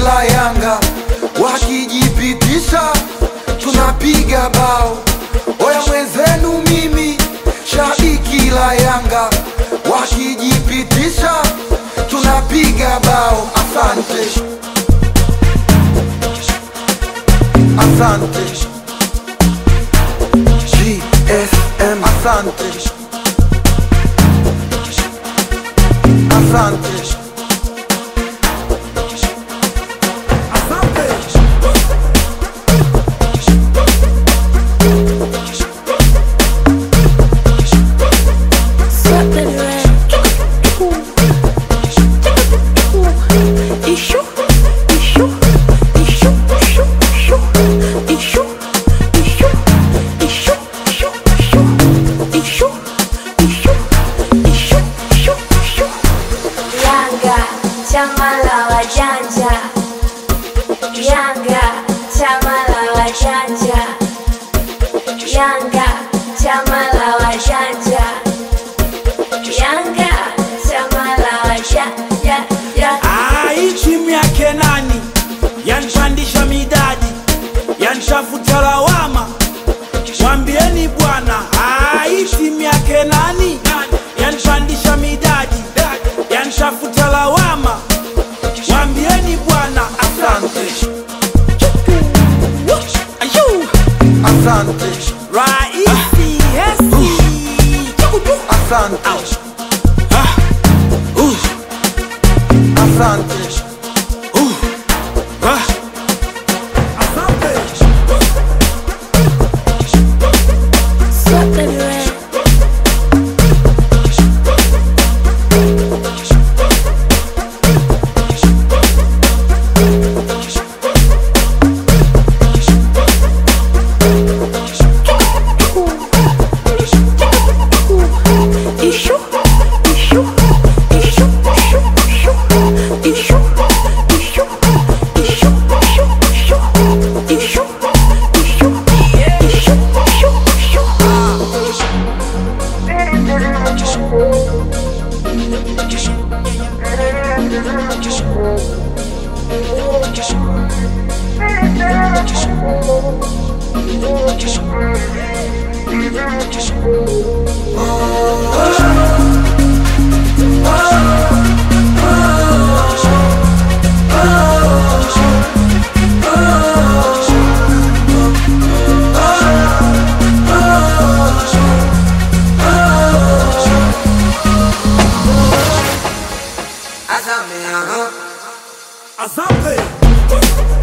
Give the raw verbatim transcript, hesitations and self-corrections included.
la Yanga, wakijipitisha tunapiga bao. Oya mwenzenu mimi shabiki la Yanga, wakijipitisha tunapiga bao. Asante, asante G S M, asante, asante. Chama la wajanja, Yanga, chama la wajanja, Yanga, chama la wajanja, Yanga, chama la wajanja. Ah, hii timu yake nani? Yanipandisha midadi, yanishafuta lawama. Mwambieni bwana, ah, hii timu yake nani? Yanipandisha midadi, yanishafuta lawama. Mwambieni bwana, asante. Ayu, Asante, Raisi, Hesi, asante, ah, uh, asante, uh, ah. asante. Azampe.